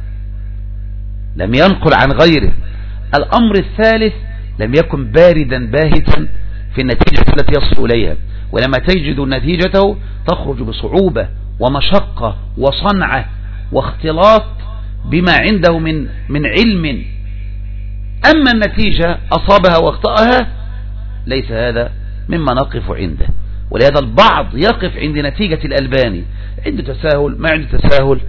لم ينقل عن غيره. الأمر الثالث لم يكن باردا باهتا في النتيجة التي يصل إليها، ولما تجد نتيجته تخرج بصعوبة ومشقة وصنعة واختلاط بما عنده من من علم. أما النتيجة أصابها واخطأها ليس هذا مما نقف عنده. ولهذا البعض يقف عند نتيجة الألباني، عنده تساهل ما عنده تساهل،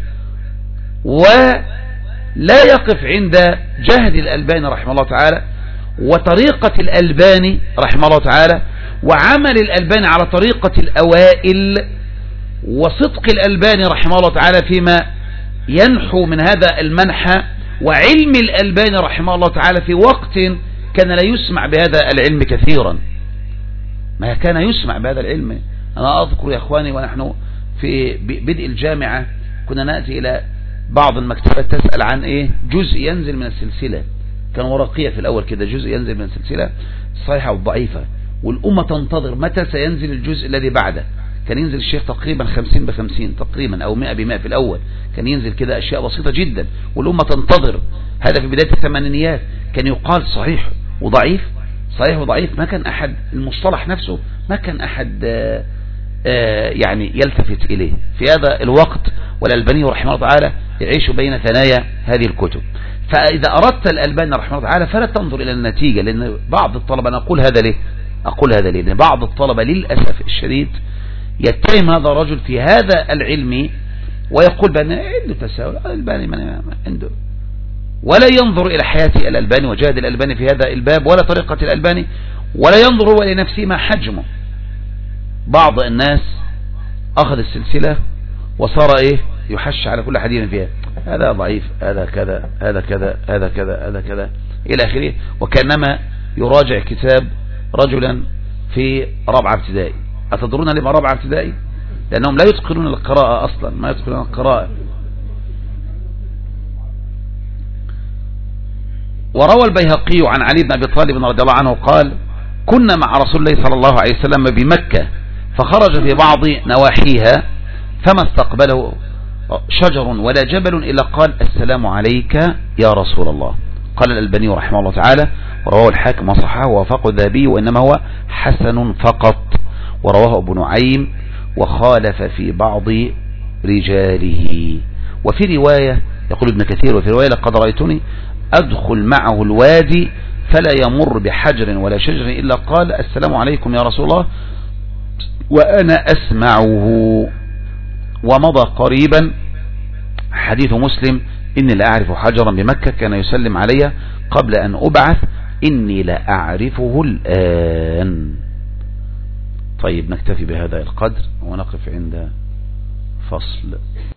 ولا يقف عند جهد الألباني رحمه الله تعالى وطريقة الألباني رحمه الله تعالى وعمل الألباني على طريقة الأوائل وصدق الألباني رحمه الله تعالى فيما ينحو من هذا المنحى، وعلم الألباني رحمه الله تعالى في وقت كان لا يسمع بهذا العلم كثيرا. ما كان يسمع بهذا العلم. أنا أذكر يا أخواني ونحن في بدء الجامعة كنا نأتي إلى بعض المكتبات تسأل عن إيه جزء ينزل من السلسلة، كان ورقية في الأول كده، جزء ينزل من السلسلة الصحيحة والضعيفة، والأمة تنتظر متى سينزل الجزء الذي بعده. كان ينزل الشيخ تقريبا خمسين بخمسين تقريبا أو مئة بمئة في الأول، كان ينزل كده أشياء بسيطة جدا والأمة تنتظر. هذا في بداية الثمانينيات كان يقال صحيح وضعيف صحيح وضعيف، ما كان أحد المصطلح نفسه ما كان أحد آآ آآ يعني يلتفت إليه في هذا الوقت. والألباني رحمه الله تعالى يعيش بين ثنايا هذه الكتب. فإذا أردت الألباني رحمه الله تعالى فلا تنظر إلى النتيجة، لأن بعض الطلبة، أنا أقول هذا ليه أقول هذا ليه لأن بعض الطلبة للأسف الشديد يتهم هذا الرجل في هذا العلم ويقول بأن عنده تساؤل، الألباني من عنده، ولا ينظر إلى حياة الألباني وجهد الألباني في هذا الباب ولا طريقة الألباني، ولا ينظر هو لنفسه ما حجمه. بعض الناس أخذ السلسلة وصار إيه يحش على كل حديث فيها، هذا ضعيف، هذا كذا، هذا كذا، هذا كذا، هذا كذا إلى آخره، وكأنما يراجع كتاب رجلا في رابعة ابتدائي. أتدرون لما رابعة ابتدائي؟ لأنهم لا يتقنون القراءة أصلا، ما يتقنون القراءة. وروى البيهقي عن علي بن أبي طالب رضي الله عنه قال: كنا مع رسول الله صلى الله عليه وسلم بمكة، فخرج في بعض نواحيها فما استقبله شجر ولا جبل إلا قال: السلام عليك يا رسول الله. قال الألباني رحمه الله تعالى: ورواه الحاكم وصححه ووافقه الذهبي وإنما هو حسن فقط. ورواه ابن نعيم وخالف في بعض رجاله. وفي رواية يقول ابن كثير: وفي رواية لقد رأيتني أدخل معه الوادي فلا يمر بحجر ولا شجر إلا قال: السلام عليكم يا رسول الله، وأنا أسمعه. ومضى قريبا حديث مسلم: إني لا أعرف حجرا بمكة كان يسلم علي قبل أن أبعث، إني لا أعرفه الآن. طيب نكتفي بهذا القدر ونقف عند فصل.